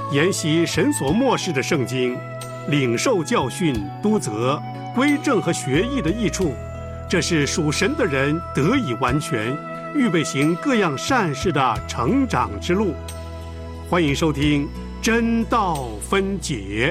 研习神所默示的圣经，领受教训、督责、归正和学艺的益处，这是属神的人得以完全，预备行各样善事的成长之路。欢迎收听真道分解。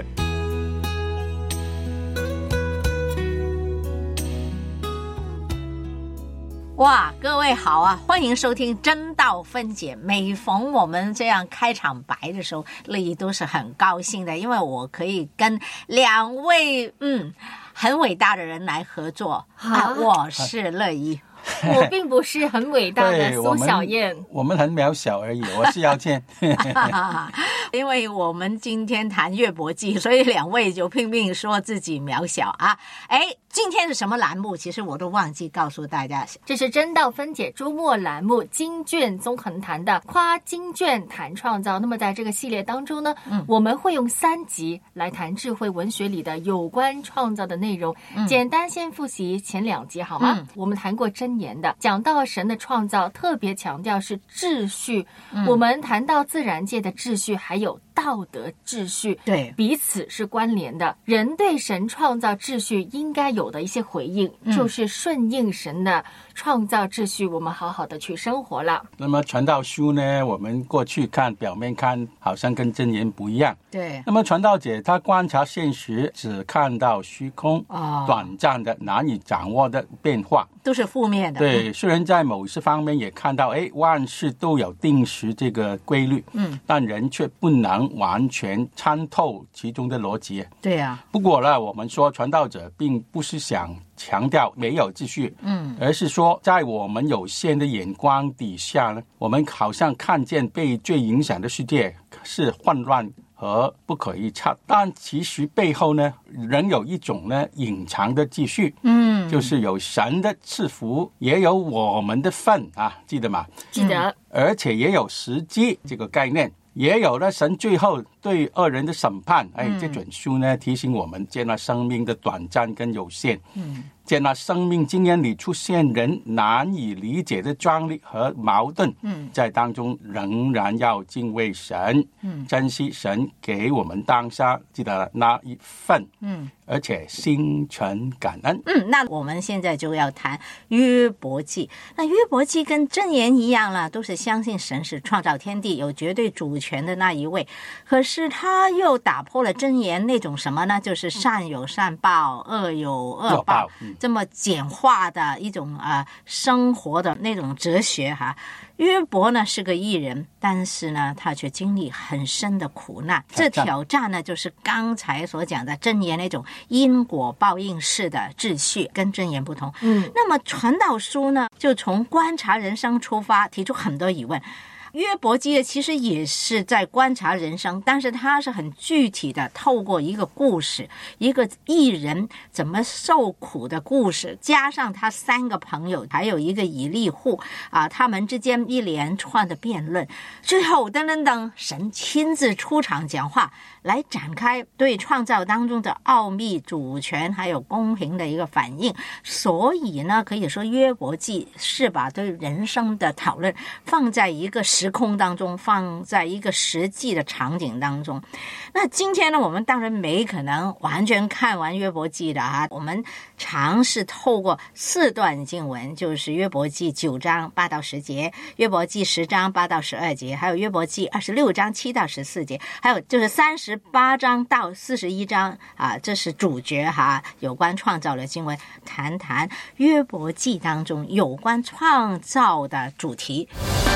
哇，各位好啊，欢迎收听真道分解。每逢我们这样开场白的时候，乐意都是很高兴的，因为我可以跟两位很伟大的人来合作我是乐意。 我并不是很伟大的苏小燕， 我们很渺小而已。我是姚倩。 因为我们今天谈约伯记，所以两位就拼命说自己渺小啊。今天是什么栏目？其实我都忘记告诉大家。 这是真道分解周末栏目经卷纵横谈的夸经卷谈创造。那么在这个系列当中呢，我们会用3集来谈智慧文学里的有关创造的内容。简单先复习前2集好吗？我们谈过箴言的，讲到神的创造，特别强调是秩序。我们谈到自然界的秩序，还有道德秩序， 对， 彼此是关联的。人对神创造秩序应该有的一些回应，就是顺应神的创造秩序，我们好好的去生活了。 那么传道书呢，我们过去看表面看好像跟箴言不一样， 对。 那么传道者他观察现实，只看到虚空，短暂的难以掌握的变化， 都是负面的。 对，虽然在某些方面也看到万事都有定时这个规律，但人却不能完全参透其中的逻辑。 对啊。 不过呢，我们说传道者并不是想强调没有秩序，而是说在我们有限的眼光底下呢，我们好像看见被最影响的世界是混乱和不可预测，但其实背后呢，仍有一种呢隐藏的秩序，就是有神的赐福，也有我们的份啊，记得吗？ 记得。 而且也有时机这个概念，也有了神最后对恶人的审判。这本书呢提醒我们接纳生命的短暂跟有限，接纳生命经验里出现人难以理解的张力和矛盾，在当中仍然要敬畏神，珍惜神给我们当下记得那一份，而且心存感恩。 那我们现在就要谈约伯记。那约伯记跟箴言一样了，都是相信神是创造天地有绝对主权的那一位，可是他又打破了箴言那种什么呢，就是善有善报，恶有恶报，这么简化的一种生活的那种哲学哈。约伯呢是个义人，但是呢他却经历很深的苦难。这挑战呢就是刚才所讲的箴言那种因果报应式的秩序，跟箴言不同。那么传道书呢就从观察人生出发，提出很多疑问。约伯记其实也是在观察人生，但是他是很具体的，透过一个故事，一个义人怎么受苦的故事，加上他3个朋友，还有一个以利户他们之间一连串的辩论，最后噔噔噔，神亲自出场讲话，来展开对创造当中的奥秘、主权还有公平的一个反应。所以呢，可以说约伯记是把对人生的讨论放在一个时空当中，放在一个实际的场景当中。那今天呢，我们当然没可能完全看完约伯记的我们尝试透过4段经文，就是约伯记9章8到10节，约伯记10章8到12节，还有约伯记26章7到14节，还有就是38章到41章这是主角有关创造的经文，谈谈约伯记当中有关创造的主题。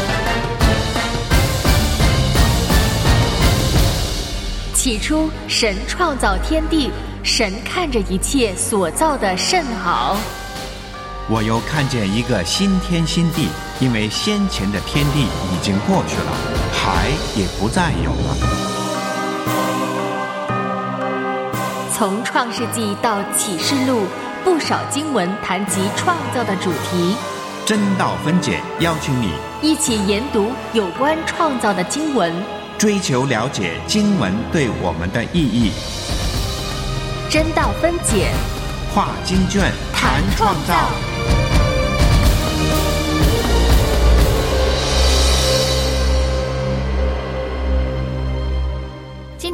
起初神创造天地，神看着一切所造的甚好。 我又看见一个新天新地，因为先前的天地已经过去了，海也不再有了。 从创世纪到启示录，不少经文谈及创造的主题。 真道分解邀请你一起研读有关创造的经文， 追求了解经文对我们的意义。 真道分解， 跨经卷谈创造。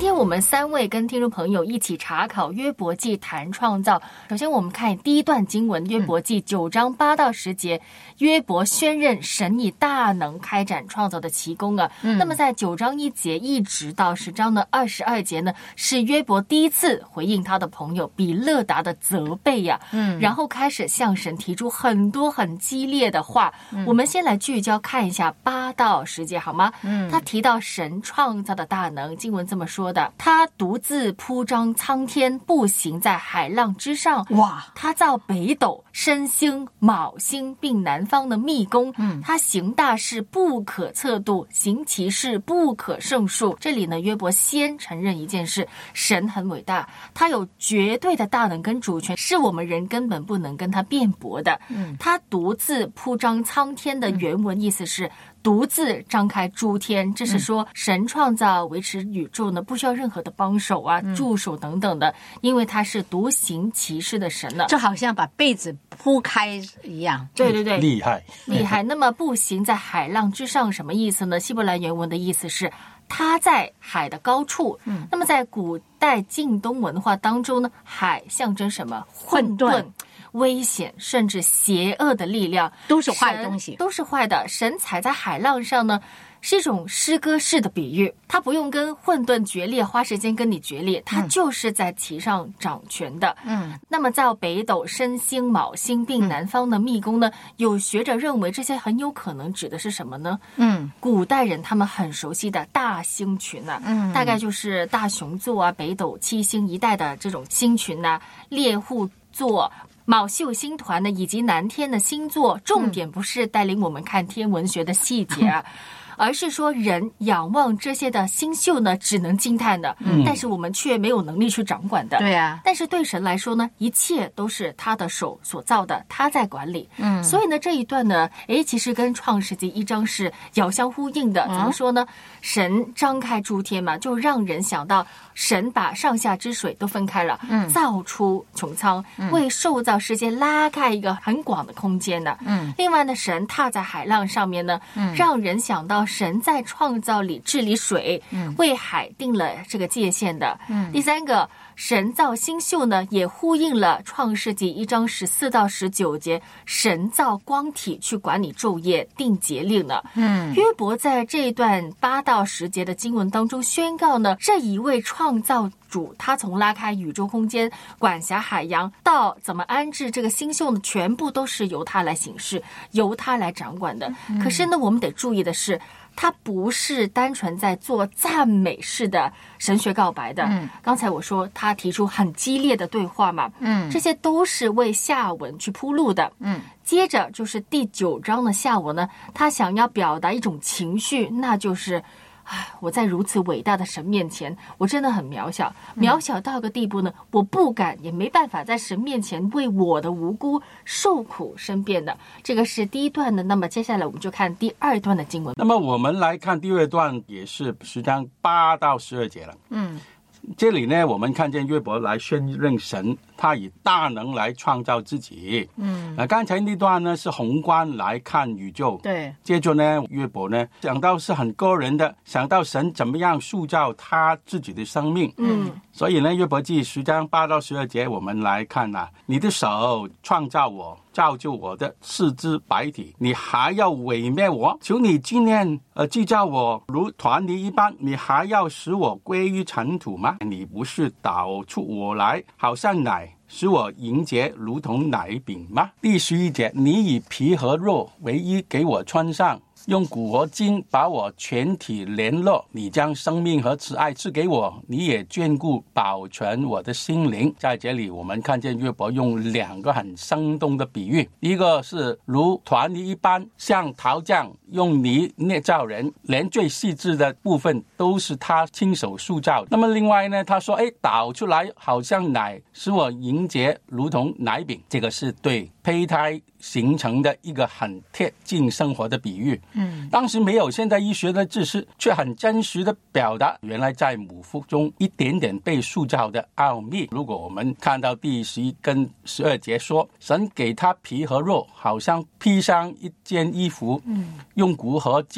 天我们3位跟听众朋友一起查考约伯记谈创造。首先我们看第一段经文，约伯记9章8到10节，约伯宣认神以大能开展创造的奇功啊。那么在9章1节一直到10章的22节呢，是约伯第一次回应他的朋友比勒达的责备呀，然后开始向神提出很多很激烈的话。我们先来聚焦看一下8到10节好吗？他提到神创造的大能，经文这么说的：他独自铺张苍天，步行在海浪之上。 哇！ 他造北斗、申星、昴星，并南方的密宫。他行大事不可测度，行奇事不可胜数。这里呢，约伯先承认一件事：神很伟大，他有绝对的大能跟主权，是我们人根本不能跟他辩驳的。他独自铺张苍天的原文意思是独自张开诸天，这是说神创造维持宇宙呢，不需要任何的帮手啊、助手等等的，因为他是独行其事的神了。 就好像把被子铺开一样。 对对对， 厉害厉害。那么步行在海浪之上什么意思呢？希伯来原文的意思是他在海的高处。那么在古代近东文化当中呢，海象征什么？混沌、危险甚至邪恶的力量， 都是坏东西， 都是坏的。神踩在海浪上呢，是一种诗歌式的比喻，他不用跟混沌决裂，花时间跟你决裂，他就是在其上掌权的。那么在北斗、申星、昴星并南方的密宫呢，有学者认为这些很有可能指的是什么呢？古代人他们很熟悉的大星群啊，大概就是大熊座啊、北斗七星一带的这种星群啊，猎户座、昴宿星团呢，以及南天的星座。重点不是带领我们看天文学的细节啊，而是说人仰望这些的星宿呢，只能惊叹的，但是我们却没有能力去掌管的。 对啊， 但是对神来说呢，一切都是他的手所造的，他在管理。所以呢，这一段呢，其实跟创世纪1章是遥相呼应的。怎么说呢？神张开诸天嘛，就让人想到神把上下之水都分开了，造出穹苍，为受造世界拉开一个很广的空间的。另外呢，神踏在海浪上面呢，让人想到神在创造里治理水，为海定了这个界限的。第三个，神造星宿呢，也呼应了创世纪1章14到19节，神造光体去管理昼夜，定节令呢。约伯在这一段8到10节的经文当中宣告呢，这一位创造主，他从拉开宇宙空间、管辖海洋，到怎么安置这个星宿呢，全部都是由他来行事，由他来掌管的。可是呢，我们得注意的是，他不是单纯在做赞美式的神学告白的。刚才我说他提出很激烈的对话嘛，这些都是为下文去铺路的。接着就是第9章的下文呢，他想要表达一种情绪，那就是我在如此伟大的神面前，我真的很渺小，渺小到个地步呢，我不敢也没办法在神面前为我的无辜受苦申辩的。这个是第一段的。那么接下来我们就看第2段的经文。 那么我们来看第2段，也是10章8到12节了。这里呢，我们看见约伯来宣认神，他以大能来创造自己。刚才那段呢是宏观来看宇宙。 对。 接着呢，约伯呢想到是很个人的，想到神怎么样塑造他自己的生命。所以呢，约伯记10章8到12节，我们来看你的手创造我，造就我的四肢百体，你还要毁灭我？求你纪念制造我如团泥一般，你还要使我归于尘土吗？你不是导出我来好像奶，使我迎接如同奶饼吗？第11节，你以皮和肉为衣给我穿上，用骨和筋把我全体联络，你将生命和慈爱赐给我，你也眷顾保全我的心灵。在这里我们看见约伯用2个很生动的比喻，一个是如团泥一般，像陶匠用泥捏造人，连最细致的部分都是他亲手塑造。那么另外呢，他说倒出来好像奶，使我迎接如同奶饼，这个是对胚胎形成的一个很贴近生活的比喻。当时没有现代医学的知识，却很真实的表达原来在母腹中一点点被塑造的奥秘。如果我们看到第11跟12节说，神给他皮和肉，好像披上一件衣服，用骨和筋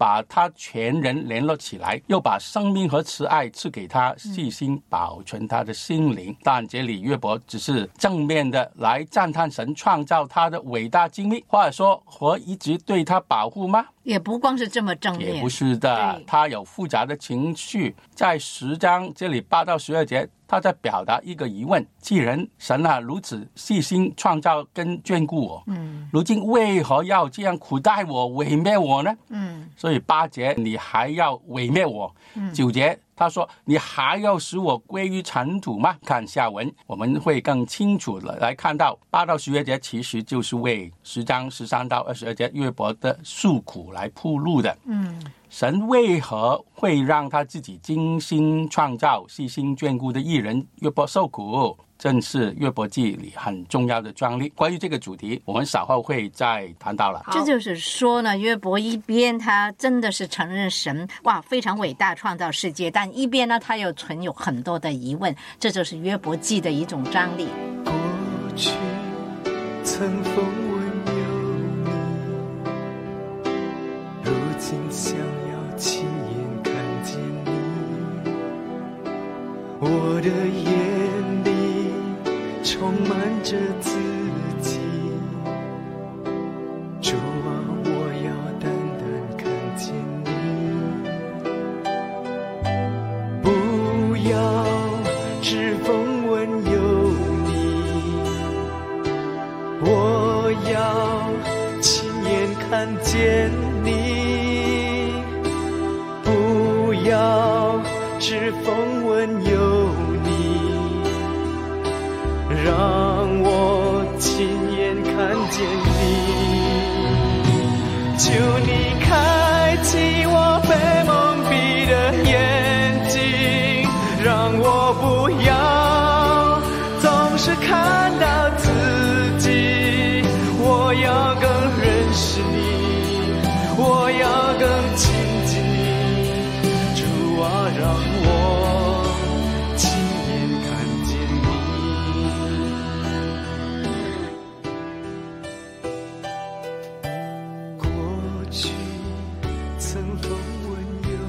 把他全人联络起来，又把生命和慈爱赐给他，细心保存他的心灵。但这里约伯只是正面的来赞叹神创造他的伟大经历，或者说和一直对他保护吗？ 也不光是这么正面， 也不是的，他有复杂的情绪。在10章这里8到12节，他在表达一个疑问：既然神如此细心创造跟眷顾我，如今为何要这样苦待我、毁灭我呢？所以8节你还要毁灭我，9节他说你还要使我归于尘土吗？看下文我们会更清楚的来看到8到11节其实就是为10章13到22节约伯的诉苦来铺路的。神为何会让他自己精心创造、细心眷顾的义人约伯受苦？正是约伯记里很重要的专利。关于这个主题，我们稍后会再谈到了。 这就是说呢，约伯一边他真的是承认神非常伟大创造世界，但一边呢他又存有很多的疑问，这就是约伯记的一种张力。 过去曾风闻有你，如今想要亲眼看见你，我的眼里充满着自己，主啊，我要单单看见你，不要只风闻有你，我要亲眼看见你，不要只风闻有你，让我亲眼看见你，求你开启我被蒙蔽的眼睛，让我不要总是看到自己，我要更认识你，我要更亲近你，主啊，让我亲眼看见你，过去曾风闻有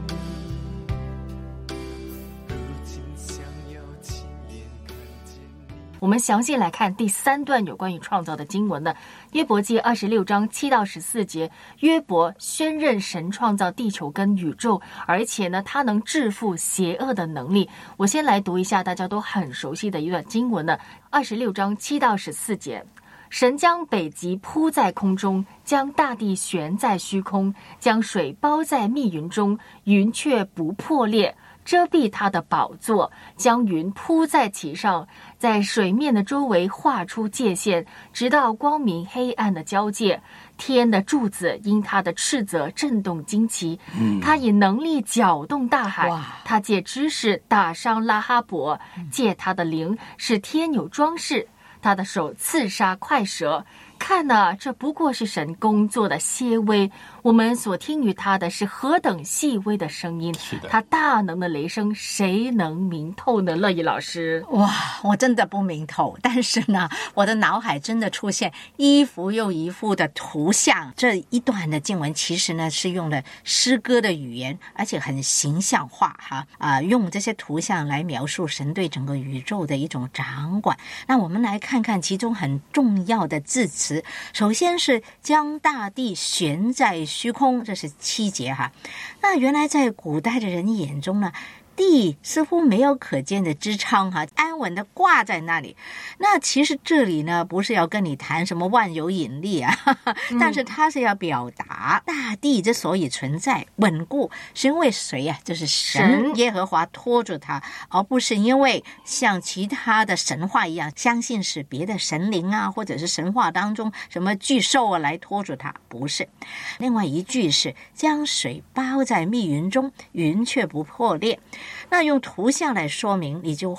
你，如今想要亲眼看见你。 我们详细来看第3段有关于创造的经文呢。约伯记26章7到14节，约伯宣认神创造地球跟宇宙，而且呢，他能制服邪恶的能力。我先来读一下大家都很熟悉的一段经文呢，26章7到14节。神将北极铺在空中，将大地悬在虚空，将水包在密云中，云却不破裂，遮蔽他的宝座，将云铺在其上，在水面的周围画出界限，直到光明黑暗的交界。天的柱子因他的斥责震动惊奇，他以能力搅动大海，他借知识打伤拉哈伯，借他的灵使天有装饰，他的手刺杀快蛇。看哪，这不过是神工作的些微，我们所听于他的是何等细微的声音。 是的， 他大能的雷声，谁能明透呢？乐意老师， 我真的不明透，但是呢，我的脑海真的出现一幅又一幅的图像。这一段的经文其实呢是用了诗歌的语言，而且很形象化用这些图像来描述神对整个宇宙的一种掌管。那我们来看看其中很重要的字词。首先是将大地悬在虚空，这是7节那原来在古代的人眼中呢，地似乎没有可见的支撑安稳的挂在那里。那其实这里呢不是要跟你谈什么万有引力但是它是要表达大地之所以存在稳固是因为谁就是神耶和华托住它，而不是因为像其他的神话一样相信是别的神灵或者是神话当中什么巨兽来托住它，不是。另外一句是将水包在密云中，云却不破裂。那用图像来说明，你就会想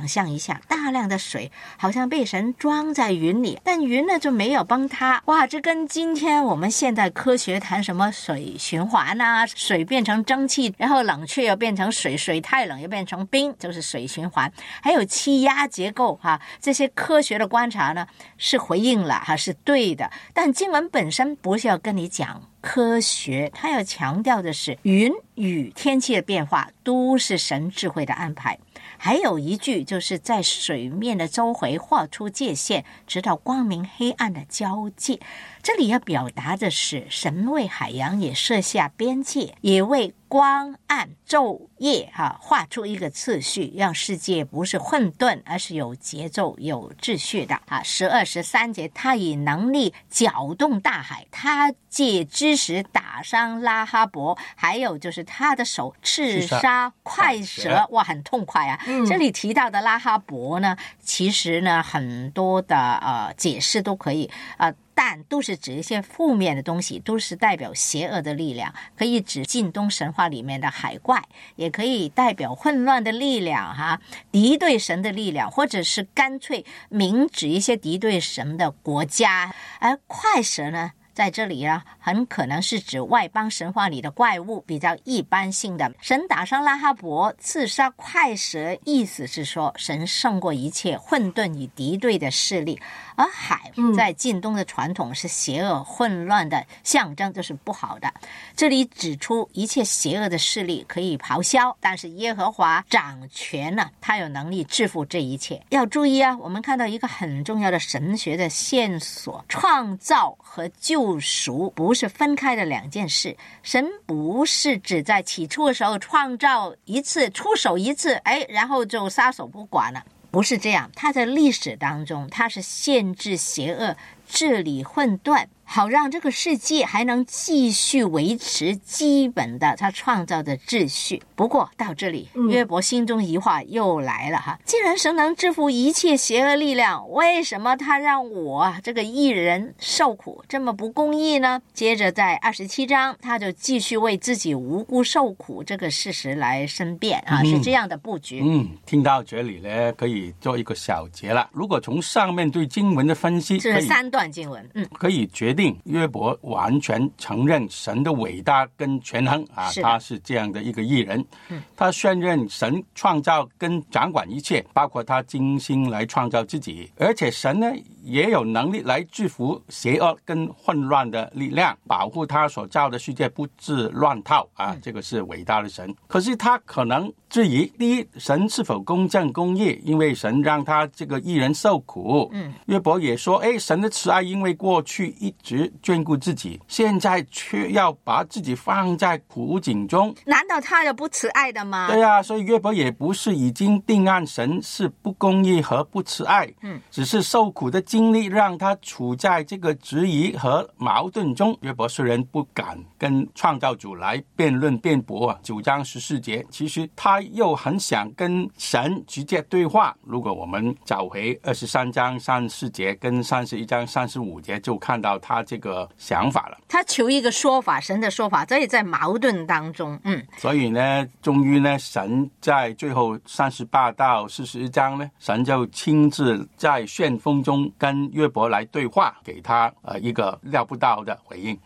象一下，大量的水好像被神装在云里，但云呢就没有帮他。哇，这跟今天我们现代科学谈什么水循环啊，水变成蒸汽，然后冷却又变成水，水太冷又变成冰，就是水循环。还有气压结构这些科学的观察呢是回应了是对的。但经文本身不是要跟你讲科学，它要强调的是云雨天气的变化都是神智慧的安排。还有一句就是在水面的周围画出界限，直到光明黑暗的交界。这里要表达的是神为海洋也设下边界，也为光暗昼夜画出一个次序，让世界不是混沌，而是有节奏有秩序的12、13节，他以能力搅动大海，他借知识打伤拉哈伯，还有就是他的手刺杀快蛇，哇，很痛快啊。这里提到的拉哈伯呢，其实呢很多的解释都可以但都是指一些负面的东西，都是代表邪恶的力量，可以指近东神话里面的海怪，也可以代表混乱的力量敌对神的力量，或者是干脆明指一些敌对神的国家。而快蛇呢，在这里呢，很可能是指外邦神话里的怪物，比较一般性的。神打伤拉哈伯，刺杀快蛇，意思是说神胜过一切混沌与敌对的势力。而海在近东的传统是邪恶混乱的象征，就是不好的。这里指出一切邪恶的势力可以咆哮，但是耶和华掌权呢，他有能力制服这一切。要注意我们看到一个很重要的神学的线索，创造和救赎不是分开的两件事。神不是只在起初的时候创造一次，出手一次，然后就撒手不管了，不是这样。他在历史当中，他是限制邪恶，治理混沌，好让这个世界还能继续维持基本的他创造的秩序。不过到这里，约伯心中疑惑又来了既然神能制服一切邪恶力量，为什么他让我这个义人受苦，这么不公义呢？接着在27章，他就继续为自己无辜受苦这个事实来申辩是这样的布局。 听到这里呢，可以做一个小结了。如果从上面对经文的分析， 这是3段经文， 可以决定约伯完全承认神的伟大跟权衡他是这样的一个义人。他宣认神创造跟掌管一切，包括他精心来创造自己，而且神呢也有能力来制服邪恶跟混乱的力量，保护他所造的世界不致乱套这个是伟大的神。可是他可能质疑，第一，神是否公正公义，因为神让他这个义人受苦。约伯也说神的慈爱因为过去一直眷顾自己，现在却要把自己放在苦境中， 难道他有不慈爱的吗？ 对所以约伯也不是已经定案神是不公义和不慈爱，只是受苦的经历让他处在这个质疑和矛盾中。约伯虽然不敢跟创造主来辩论辩驳9章14节，其实他又很想跟神直接对话。如果我们找回23章34节跟31章35节，就看到他这个想法了。 他求一个说法，神的说法，所以在矛盾当中。 所以呢，终于呢，神在最后38到41章呢，神就亲自在旋风中跟约伯来对话，给他一个料不到的回应。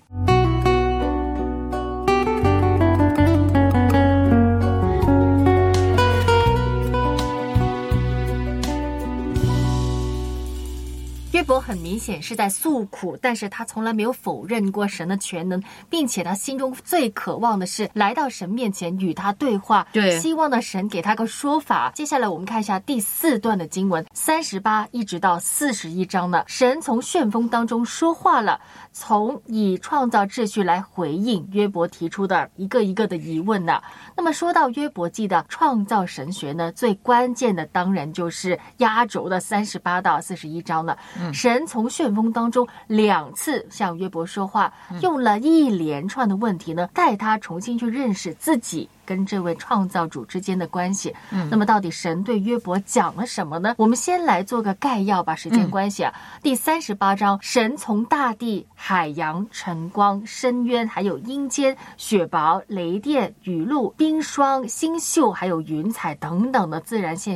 约伯很明显是在诉苦，但是他从来没有否认过神的全能，并且他心中最渴望的是来到神面前与他对话，希望呢神给他个说法。接下来我们看一下第4段的经文，38一直到41章呢，神从旋风当中说话了，从以创造秩序来回应约伯提出的一个一个的疑问呢。那么说到约伯记的创造神学呢，最关键的当然就是压轴的38到41章了。神从旋风当中2次向约伯说话，用了一连串的问题呢，带他重新去认识自己跟这位创造主之间的关系。那么到底神对约伯讲了什么呢？我们先来做个概要吧，时间关系第38章，神从大地、海洋、晨光、深渊，还有阴间、雪雹、雷电、雨露、冰霜、星宿，还有云彩等等的自然现象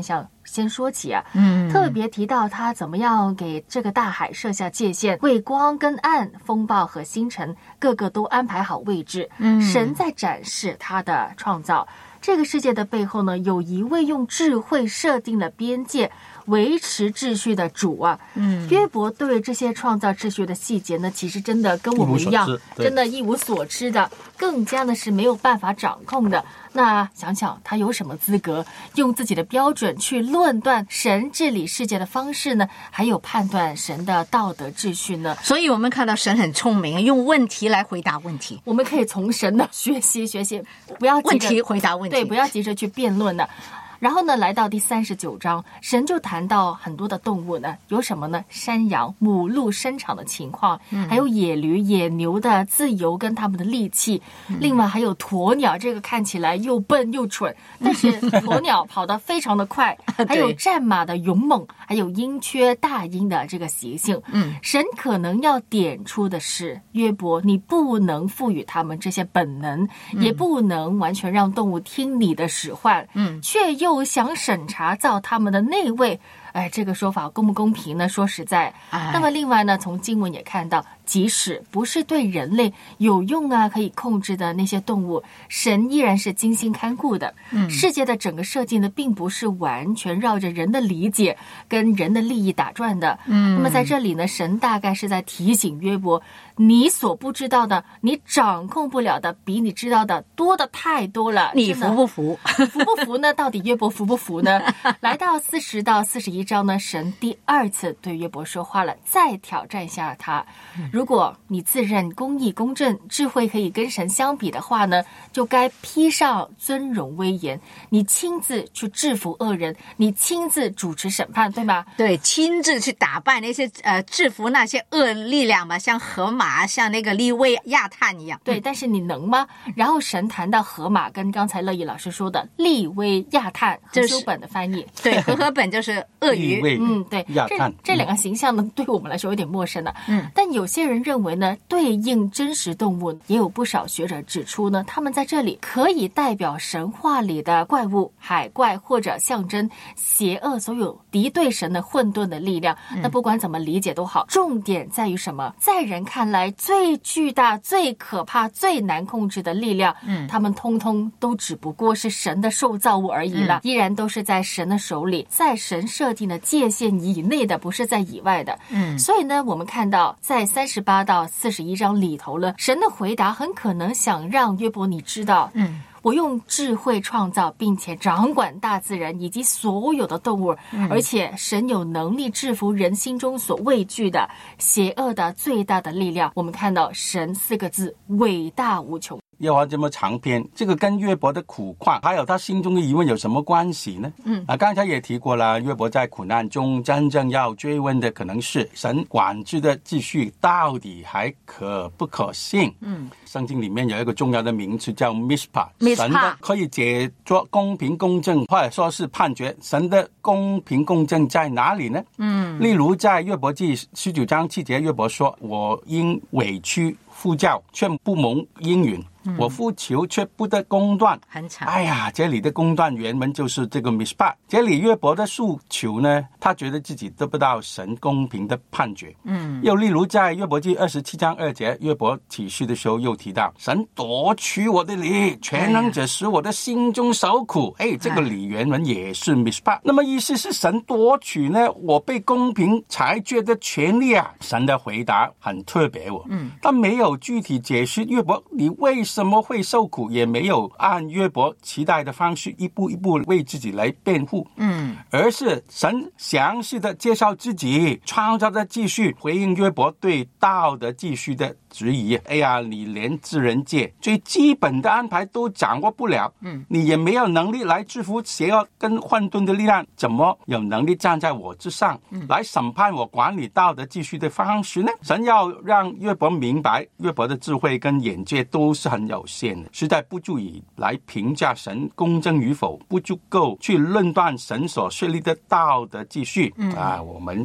先说起啊，特别提到他怎么样给这个大海设下界限，为光跟暗、风暴和星辰各个都安排好位置。神在展示他的创造。这个世界的背后呢，有一位用智慧设定了边界，维持秩序的主啊。约伯对这些创造秩序的细节呢，其实真的跟我们一样，真的一无所知的，更加的是没有办法掌控的。那想想他有什么资格用自己的标准去论断神治理世界的方式呢？还有判断神的道德秩序呢？ 所以我们看到神很聪明，用问题来回答问题。 我们可以从神的学习，不要急着问题回答问题， 对，不要急着去辩论的。然后呢，来到第39章，神就谈到很多的动物呢，有什么呢？山羊、母鹿生长的情况，还有野驴、野牛的自由跟他们的力气，另外还有鸵鸟，这个看起来又笨又蠢，但是鸵鸟跑得非常的快，还有战马的勇猛，还有鹰缺大鹰的这个习性。神可能要点出的是，约伯，你不能赋予他们这些本能，也不能完全让动物听你的使唤，却又想审查造他们的内位。这个说法公不公平呢？说实在，那么另外呢，从经文也看到，即使不是对人类有用啊，可以控制的那些动物，神依然是精心看顾的。世界的整个设计呢，并不是完全绕着人的理解跟人的利益打转的。那么在这里呢，神大概是在提醒约伯，你所不知道的，你掌控不了的，比你知道的多的太多了。 你服不服？ 服不服呢？到底约伯服不服呢？来到40到41章呢，神第2次对约伯说话了，再挑战一下他。如果你自认公义公正，智慧可以跟神相比的话呢，就该披上尊荣威严，你亲自去制服恶人，你亲自主持审判，对吗？ 对，亲自去打败那些制服那些恶力量嘛，像河马，像那个利未亚探一样。 对，但是你能吗？然后神谈到河马，跟刚才乐意老师说的利未亚探，和修本的翻译， 对，和本就是鳄鱼。 对，这两个形象呢，对我们来说有点陌生了。但有些人认为呢，对应真实动物，也有不少学者指出呢，他们在这里可以代表神话里的怪物、海怪，或者象征邪恶所有敌对神的混沌的力量。那不管怎么理解都好，重点在于什么？在人看来最巨大、最可怕、最难控制的力量，他们通通都只不过是神的受造物而已了，依然都是在神的手里，在神设定的界限以内的，不是在以外的。所以呢，我们看到在38到41章里头了，神的回答很可能想让约伯你知道，我用智慧创造并且掌管大自然以及所有的动物，而且神有能力制服人心中所畏惧的邪恶的最大的力量。我们看到神4个字，伟大无穷。 耶和华这么长篇，这个跟约伯的苦况还有他心中的疑问有什么关系呢？刚才也提过了，约伯在苦难中真正要追问的可能是神管制的秩序到底还可不可信。圣经里面有一个重要的名词叫 Mishpat， 神的可以解作公平公正，或者说是判决。神的公平公正在哪里呢？例如在约伯记19章7节，约伯说，我因委屈呼叫却不蒙应允，我呼求却不得公断。 很惨。 这里的公断原文就是这个 mishpat。 这里约伯的诉求呢，他觉得自己得不到神公平的判决。又例如在约伯记27章2节，约伯启示的时候又提到，神夺取我的理，全能者使我的心中受苦。这个理原文也是 mishpat。 那么意思是神夺取呢我被公平裁决的权利啊。神的回答很特别他没有具体解释约伯你为什么会受苦，也没有按约伯期待的方式一步一步为自己来辩护，而是神详细的介绍自己创造的秩序，回应约伯对道德秩序的质疑。你连自然界最基本的安排都掌握不了，你也没有能力来制服邪恶跟混沌的力量，怎么有能力站在我之上，来审判我管理道德秩序的方式呢？神要让约伯明白，约伯的智慧跟眼界都是很有限的，实在不足以来评价神公正与否，不足够去论断神所设立的道德秩序。我们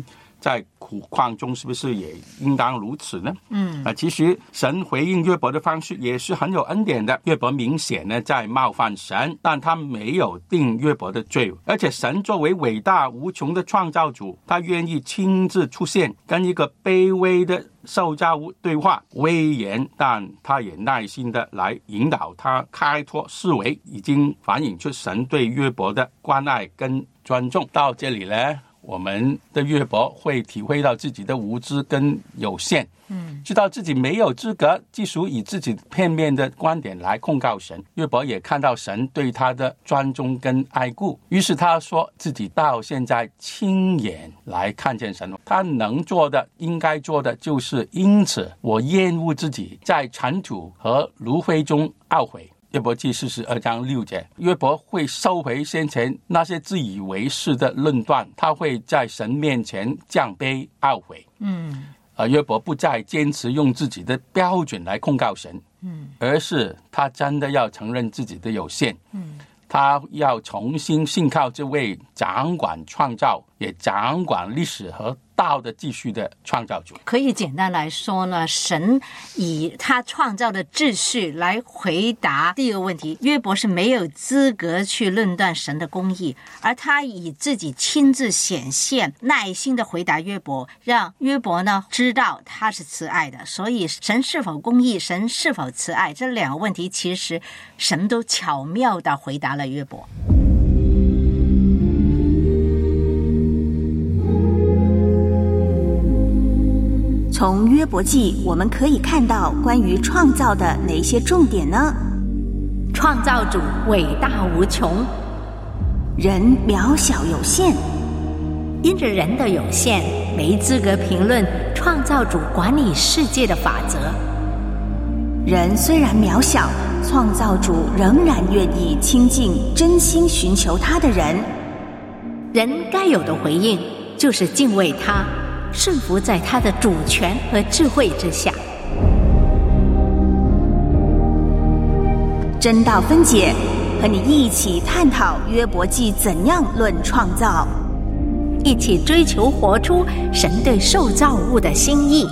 在苦况中是不是也应当如此呢？其实神回应约伯的方式也是很有恩典的。约伯明显呢在冒犯神，但他没有定约伯的罪，而且神作为伟大无穷的创造主，他愿意亲自出现，跟一个卑微的受造物对话，威严，但他也耐心的来引导他开拓思维，已经反映出神对约伯的关爱跟尊重。到这里呢，我们的约伯会体会到自己的无知跟有限，知道自己没有资格继续以自己片面的观点来控告神。约伯也看到神对他的尊重跟爱顾，于是他说自己到现在亲眼来看见神，他能做的应该做的就是因此我厌恶自己在尘土和炉灰中懊悔。约伯记42章6节，约伯会收回先前那些自以为是的论断，他会在神面前降卑懊悔。约伯不再坚持用自己的标准来控告神，而是他真的要承认自己的有限，他要重新信靠这位掌管创造也掌管历史和道的继续的创造主。 可以简单来说呢，神以他创造的秩序来回答第一个问题，约伯是没有资格去论断神的公义，而他以自己亲自显现，耐心的回答约伯，让约伯呢知道他是慈爱的。所以神是否公义，神是否慈爱，这两个问题其实神都巧妙的回答了约伯。 从约伯记我们可以看到关于创造的哪些重点呢？ 创造主伟大无穷， 人渺小有限， 因着人的有限，没资格评论创造主管理世界的法则。 人虽然渺小，创造主仍然愿意亲近真心寻求他的人。 人该有的回应就是敬畏他，顺服在他的主权和智慧之下。 真道分解，和你一起探讨约伯记怎样论创造， 一起追求活出神对受造物的心意。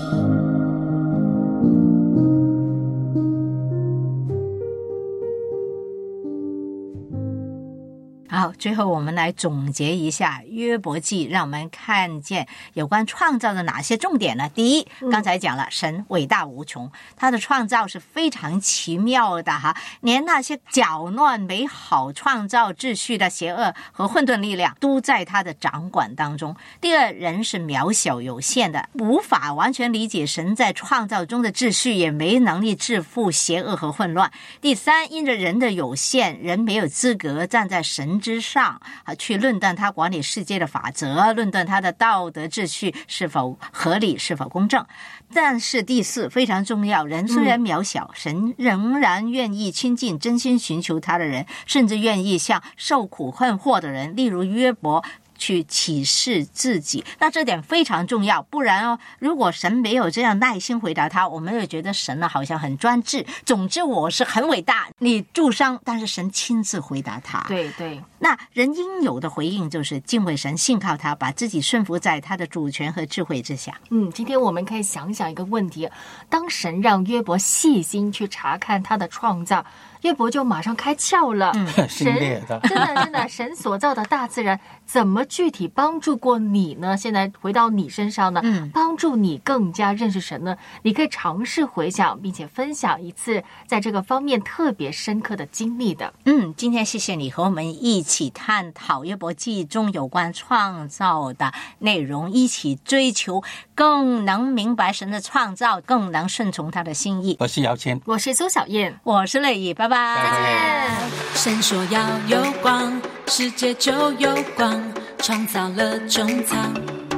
好，最后我们来总结一下约伯记，让我们看见有关创造的哪些重点呢？第一，刚才讲了神伟大无穷，他的创造是非常奇妙的哈，连那些搅乱美好创造秩序的邪恶和混沌力量都在他的掌管当中。第二，人是渺小有限的，无法完全理解神在创造中的秩序，也没能力制服邪恶和混乱。第三，因着人的有限，人没有资格站在神之上去论断他管理世界的法则，论断他的道德秩序是否合理，是否公正。但是第四非常重要，人虽然渺小，神仍然愿意亲近真心寻求他的人，甚至愿意向受苦困惑的人，例如约伯，去启示自己。那这点非常重要，不然如果神没有这样耐心回答他，我们会觉得神呢好像很专制，总之我是很伟大，你助伤，但是神亲自回答他。 对对， 那人应有的回应就是敬畏神，信靠他，把自己顺服在他的主权和智慧之下。 今天我们可以想想一个问题，当神让约伯细心去查看他的创造，约伯就马上开窍了。 心裂的， 真的，神所造的大自然怎么具体帮助过你呢？现在回到你身上呢，帮助你更加认识神呢？你可以尝试回想，并且分享一次在这个方面特别深刻的经历的。 今天谢谢你和我们一起探讨约伯记中有关创造的内容，一起追求更能明白神的创造，更能顺从他的心意。 我是姚谦， 我是苏小燕， 我是乐意，拜拜， 再见。 神说要有光，世界就有光，创造了穹苍。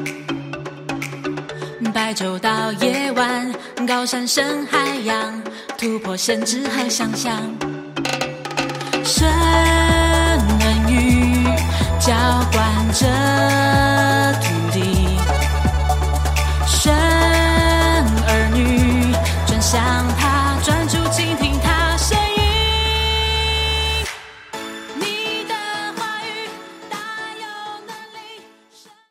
白昼到夜晚，高山深海洋，突破限制和想象。神恩雨浇灌着